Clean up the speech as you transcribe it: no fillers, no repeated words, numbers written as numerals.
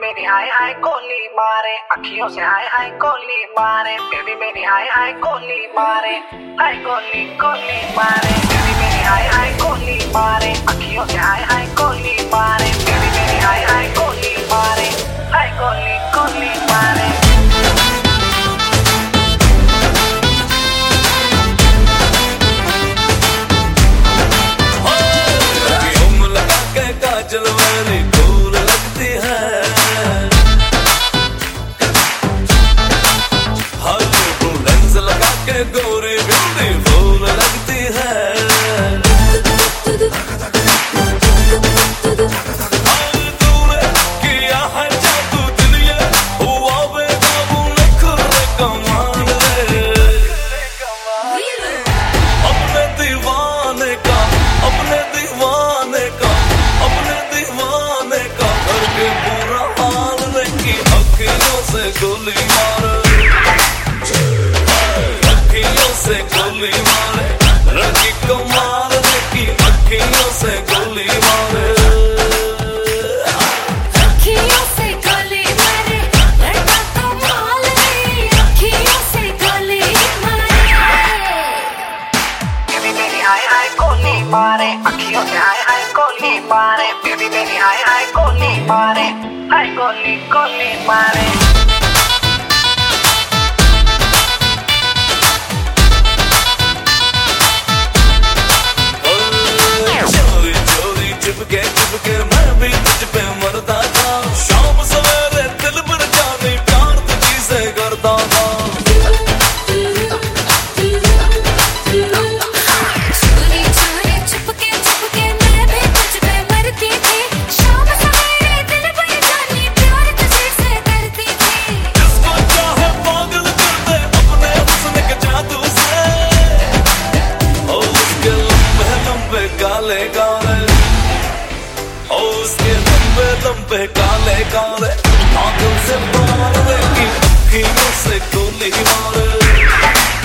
मेरी हाय हाय कोली मारे, अखियों से हाय हाय कोली मारे। बेबी मेरी हाय हाय कोली मारे, हाय कोली कोली मारे। बेबी मेरी हाय हाय कोली मारे, अखियों से हाय हाय कोली मारे। बेबी मेरी हाय हाय कोली मारे, हाय कोली कोली मारे। काजल वाली कूल लगती है, हर लेंस लगा के गोरी ब्यूटीफुल लगती है। तूने किया है जादू दुनिया, हुआ बेकाबू नखरे कमाल रे। अपने दीवाने का, अपने दीवाने का, अपने दीवाने का करके बुरा हाल नहीं। अखियों से गोली मारे, अखियों से गोली मारे, लड़की को मारने की अखियों से गोली मारे। अखियों से गोली मारे, लड़का को मारने, अखियों से गोली मारे। बेबी मेरी हाय हाय कोली मारे, अखियों से हाय हाय कोली मारे। बेबी मेरी हाय हाय कोली मारे, हाय कोली कोली मारे। चोरी चोरी चिपके चिपके मैं भी तुझ पे मरता था। शाम सवेरे दिल पर जाने प्यार तुझी से करता था। चोरी चोरी चुपके चुपके मैं भी तुझ पे मरती थी। शाम सवेरे दिल पर जाने प्यार तुझे से करती थी। जिसको चाहे पागल कर दे अपने हुस्न के जादू से। ओ उसके लंबे लंबे काले काले, ओ उसके लंबे लंबे काले काले आंखों से मारने की अखियों से गोली मारे।